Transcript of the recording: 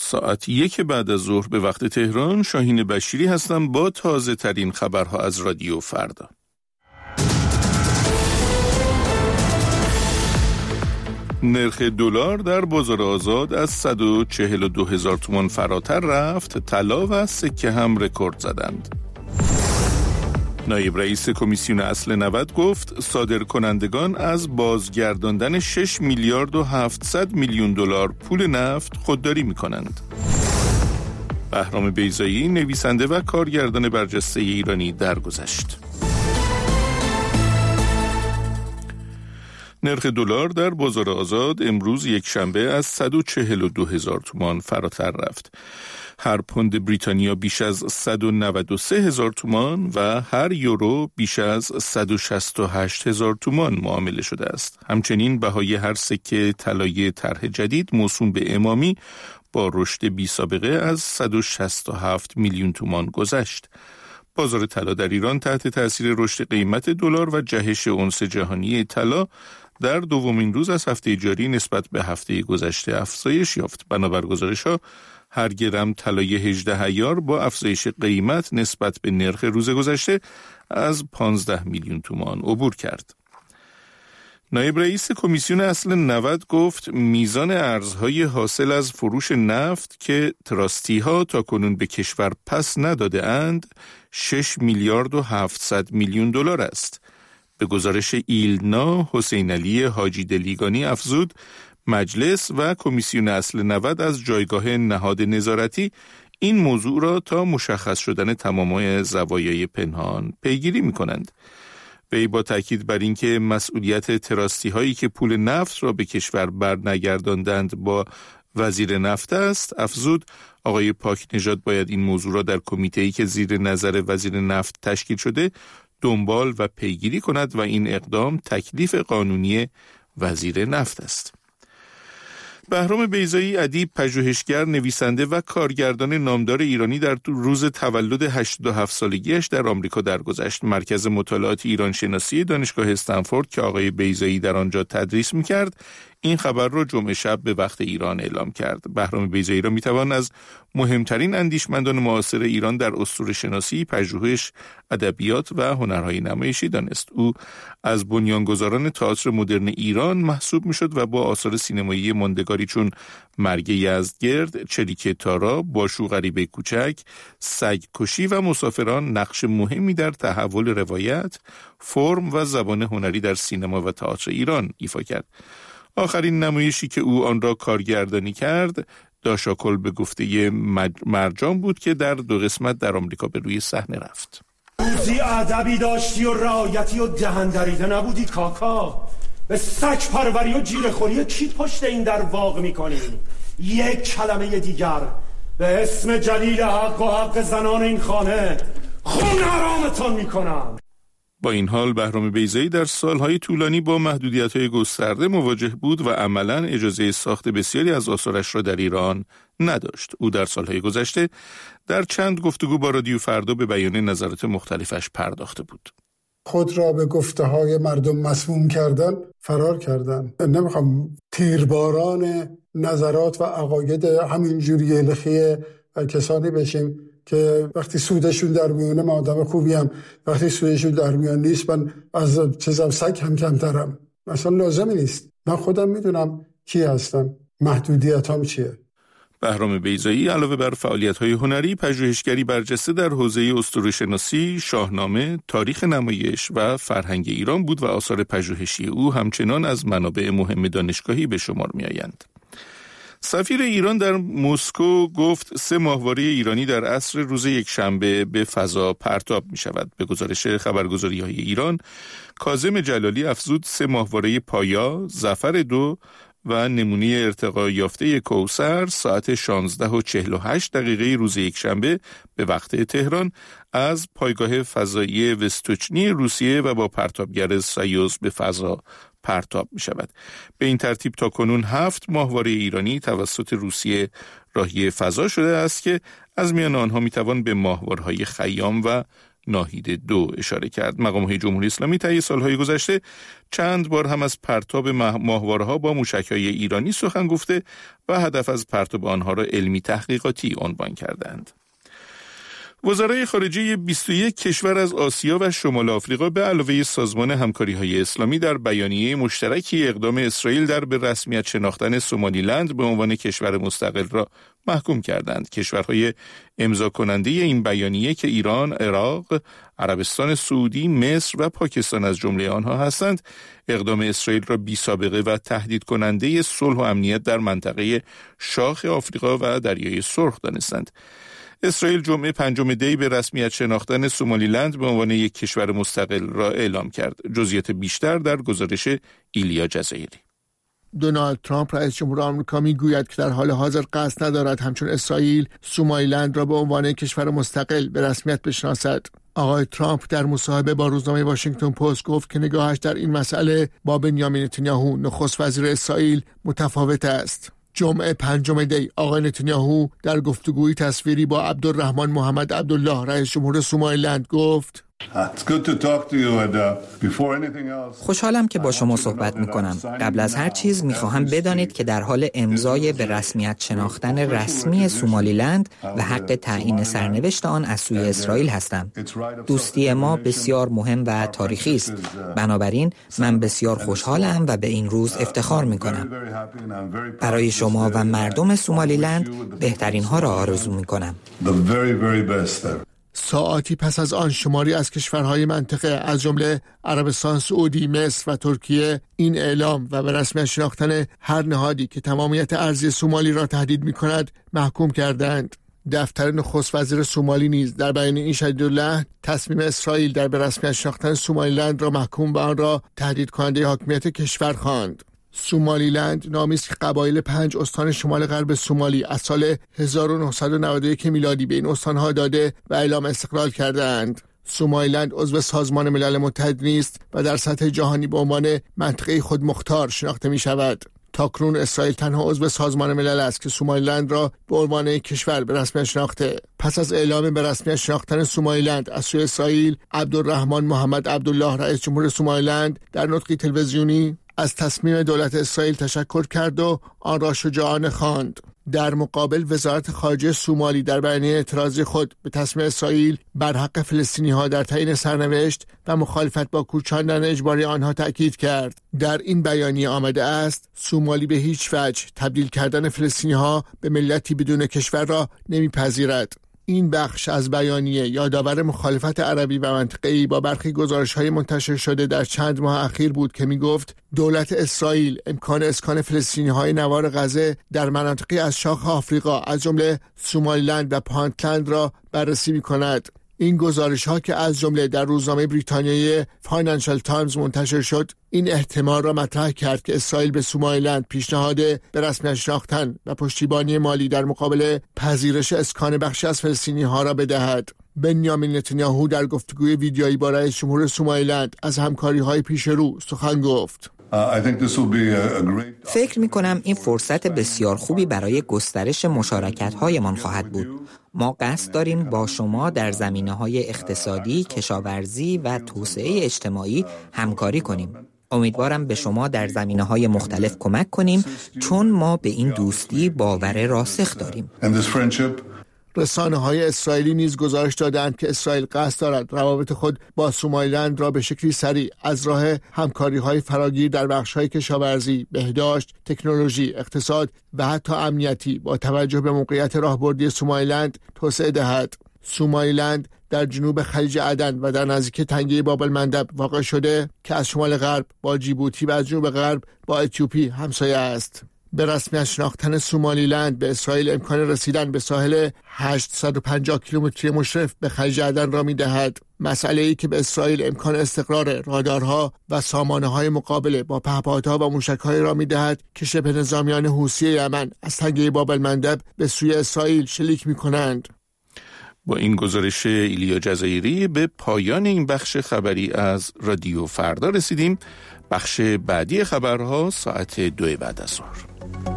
ساعت 1 بعد از ظهر به وقت تهران. شاهین بشیری هستم با تازه ترین خبرها از رادیو فردا. نرخ دلار در بازار آزاد از 142,000 تومان فراتر رفت. طلا و سکه هم رکورد زدند. نایب رئیس کمیسیون اصل 90 گفت صادرکنندگان از بازگرداندن 6 میلیارد و 700 میلیون دلار پول نفت خودداری می‌کنند. بهرام بیضایی نویسنده و کارگردان برجسته ایرانی درگذشت. نرخ دلار در بازار آزاد امروز یک شنبه از 142,000 تومان فراتر رفت. هر پوند بریتانیا بیش از 193,000 تومان و هر یورو بیش از 168,000 تومان معامله شده است. همچنین بهای هر سکه طلایی طرح جدید موسوم به امامی با رشد بی سابقه از 167 میلیون تومان گذشت. بازار طلا در ایران تحت تاثیر رشد قیمت دلار و جهش اونس جهانی طلا در دومین روز از هفته جاری نسبت به هفته گذشته افزایش یافت. بنابر گزارش‌ها هر گرم طلای 18 عیار با افزایش قیمت نسبت به نرخ روز گذشته از 15 میلیون تومان عبور کرد. نایب رئیس کمیسیون اصل 90 گفت میزان ارزهای حاصل از فروش نفت که تراستی ها تا کنون به کشور پس نداده اند 6 میلیارد و 700 میلیون دلار است. به گزارش ایلنا، حسین علی حاجی دلیگانی افزود مجلس و کمیسیون اصل 90 از جایگاه نهاد نظارتی این موضوع را تا مشخص شدن تمامی زوایای پنهان پیگیری می‌کنند. وی با تاکید بر اینکه مسئولیت تراستی هایی که پول نفت را به کشور برنگرداندند با وزیر نفت است، افزود آقای پاک نژاد باید این موضوع را در کمیته‌ای که زیر نظر وزیر نفت تشکیل شده دنبال و پیگیری کند و این اقدام تکلیف قانونی وزیر نفت است. بهرام بیضایی ادیب، پژوهشگر، نویسنده و کارگردان نامدار ایرانی در روز تولد 87 سالگیش در آمریکا درگذشت. مرکز مطالعات ایران شناسی دانشگاه استنفورد که آقای بیضایی در آنجا تدریس می‌کرد، این خبر را جمعه شب به وقت ایران اعلام کرد. بهرام بیضایی را می‌توان از مهمترین اندیشمندان معاصر ایران در اسطوره‌شناسی، پژوهش، ادبیات و هنرهای نمایشی دانست. او از بنیانگذاران تئاتر مدرن ایران محسوب می‌شد و با آثار سینمایی ماندگاری چون مرگ یزدگرد، چریک تارا، باشو غریبه کوچک، سگ کشی و مسافران نقش مهمی در تحول روایت، فرم و زبان هنری در سینما و تئاتر ایران ایفا کرد. آخرین نمایشی که او آن را کارگردانی کرد، داشاکل به گفته مرجان بود که در 2 قسمت در آمریکا به روی صحنه رفت. روزی ادبی داشتی و رعایتی و دهندریده نبودی کاکا. به سگ پروری و جیره‌خوری کی پشت این در واق میکنی؟ یک کلمه دیگر به اسم جلیل حق و حق زنان این خانه خون حرامتان میکنم. با این حال بهرام بیضایی در سالهای طولانی با محدودیت‌های گسترده مواجه بود و عملاً اجازه ساخت بسیاری از آثارش را در ایران نداشت. او در سالهای گذشته در چند گفتگو با رادیو فردا به بیان نظرات مختلفش پرداخته بود. خود را به گفته‌های مردم مسموم کردن، فرار کردن. نمیخوام تیرباران نظرات و عقاید همینجوری لخی کسانی بشیم که وقتی سودشون در میونه من آدم خوبیم، وقتی سودشون در میان نیست من از چیزم سگ هم کمترم. مثلا لازمی نیست. من خودم میدونم کی هستم، محدودیتام چیه. بهرام بیضایی علاوه بر فعالیت‌های هنری، پژوهشگری برجسته در حوزه اسطوره‌شناسی، شاهنامه، تاریخ نمایش و فرهنگ ایران بود و آثار پژوهشی او همچنان از منابع مهم دانشگاهی به شمار می‌آیند. سفیر ایران در مسکو گفت 3 ماهواره ایرانی در عصر روز یکشنبه به فضا پرتاب می شود. به گزارش خبرگزاری‌های ایران، کاظم جلالی افزود 3 ماهواره پایا، ظفر 2 و نمونه ارتقا یافته کوثر ساعت 16:48 روز یکشنبه به وقت تهران از پایگاه فضایی وستوچنی روسیه و با پرتابگر سایوز به فضا پرتاب می شود. به این ترتیب تا کنون 7 ماهواره ایرانی توسط روسیه راهی فضا شده است که از میان آنها می توان به ماهوارهای خیام و ناهید 2 اشاره کرد. مقام‌های جمهوری اسلامی طی سالهای گذشته چند بار هم از پرتاب ماهواره‌ها با موشک‌های ایرانی سخن گفته و هدف از پرتاب آنها را علمی تحقیقاتی عنوان کردند. وزرای خارجه 21 کشور از آسیا و شمال آفریقا به علاوه سازمان همکاری‌های اسلامی در بیانیه مشترکی اقدام اسرائیل در به رسمیت شناختن سومالیلند به عنوان کشور مستقل را محکوم کردند. کشورهای امضا کننده این بیانیه که ایران، عراق، عربستان سعودی، مصر و پاکستان از جمله آنها هستند، اقدام اسرائیل را بی‌سابقه و تهدید کننده صلح و امنیت در منطقه شاخ آفریقا و دریای سرخ دانستند. اسرائیل جمعه 5 دی به رسمیت شناختن سومالیلند به عنوان یک کشور مستقل را اعلام کرد. جزئیات بیشتر در گزارش ایلیا جزایری. دونالد ترامپ رئیس جمهور آمریکا میگوید که در حال حاضر قصد ندارد همچون اسرائیل سومالیلند را به عنوان کشور مستقل به رسمیت بشناسد. آقای ترامپ در مصاحبه با روزنامه واشنگتن پست گفت که نگاهش در این مسئله با بنیامین نتانیاهو نخست وزیر اسرائیل متفاوت است. جمعه 5 دی آقای نتانیاهو در گفتگوی تصویری با عبدالرحمن محمد عبدالله رئیس جمهور سومالیلند گفت: خوشحالم که با شما صحبت میکنم. قبل از هر چیز میخواهم بدانید که در حال امضای به رسمیت شناختن رسمی سومالیلند و حق تعیین سرنوشت آن از سوی اسرائیل هستم. دوستی ما بسیار مهم و تاریخی است. بنابراین من بسیار خوشحالم و به این روز افتخار میکنم. برای شما و مردم سومالیلند بهترین ها را آرزو میکنم. ساعاتی پس از آن شماری از کشورهای منطقه از جمله عربستان سعودی، مصر و ترکیه این اعلام و به رسمیت شناختن هر نهادی که تمامیت ارضی سومالی را تهدید می‌کند محکوم کردند. دفتر نخست وزیر سومالی نیز در بیان این شدیداللحن تصمیم اسرائیل در به رسمیت شناختن سومالیلند را محکوم و آن را تهدید کننده حاکمیت کشور خواند. سومالیلند نامی است که قبایل 5 استان شمال غرب سومالی از سال 1991 میلادی به این استانها داده و اعلام استقلال کردند. سومالیلند عضو سازمان ملل متحد نیست و در سطح جهانی به عنوان منطقه خودمختار شناخته می شود. تاکنون اسرائیل تنها عضو سازمان ملل است که سومالیلند را به عنوان کشور به رسمیت شناخته. پس از اعلام به رسمیت شناختن سومالیلند از سوی اسرائیل، عبدالرحمن محمد عبدالله رئیس جمهور سومالیلند در نطقی تلویزیونی از تصمیم دولت اسرائیل تشکر کرد و آن را شجاعانه خواند. در مقابل وزارت خارجه سومالی در بیانیه اعتراضی خود به تصمیم اسرائیل بر حق فلسطینی‌ها در تعیین سرنوشت و مخالفت با کوچاندن اجباری آنها تأکید کرد. در این بیانیه آمده است سومالی به هیچ وجه تبدیل کردن فلسطینی‌ها به ملتی بدون کشور را نمیپذیرد. این بخش از بیانیه یادآور مخالفت عربی و منطقه‌ای با برخی گزارش‌های منتشر شده در چند ماه اخیر بود که می‌گفت دولت اسرائیل امکان اسکان فلسطینی‌های نوار غزه در مناطقی از شاخ آفریقا از جمله سومالیلند و پانتلند را بررسی می‌کند. این گزارش‌ها که از جمله در روزنامه بریتانیایی فاینانشال تایمز منتشر شد، این احتمال را مطرح کرد که اسرائیل به سومالیلند پیشنهاد به رسمیت شناختن و پشتیبانی مالی در مقابل پذیرش اسکان بخشی از فلسطینی‌ها را بدهد. بنیامین نتانیاهو در گفتگوی ویدیویی با رئیس جمهور سومالیلند از همکاری‌های پیش رو سخن گفت. فکر می-کنم این فرصت بسیار خوبی برای گسترش مشارکت‌هایمان خواهد بود. ما قصد داریم با شما در زمینه‌های اقتصادی، کشاورزی و توسعه اجتماعی همکاری کنیم. امیدوارم به شما در زمینه‌های مختلف کمک کنیم چون ما به این دوستی باور راسخ داریم. رسانه‌های اسرائیلی نیز گزارش دادند که اسرائیل قصد دارد روابط خود با سومالیلند را به شکلی سریع از راه همکاری‌های فراگیر در بخش‌های کشاورزی، بهداشت، تکنولوژی، اقتصاد و حتی امنیتی با توجه به موقعیت راهبردی سومالیلند توسعه دهد. سومالیلند در جنوب خلیج عدن و در نزدیکی تنگه باب المندب واقع شده که از شمال غرب با جیبوتی و از جنوب غرب با اتیوپی همسایه است. به رسمیت شناختن سومالیلند به اسرائیل امکان رسیدن به ساحل 850 کیلومتری مشرف به خلیج عدن را می‌دهد. مسئله‌ای که به اسرائیل امکان استقرار رادارها و سامانه‌های مقابله با پهپادها و موشک‌های را می‌دهد که شبه نظامیان حوثی یمن از تنگه باب المندب به سوی اسرائیل شلیک می‌کنند. با این گزارش ایلیا جزایری به پایان این بخش خبری از رادیو فردا رسیدیم. بخش بعدی خبرها ساعت 2 بعد از ظهر.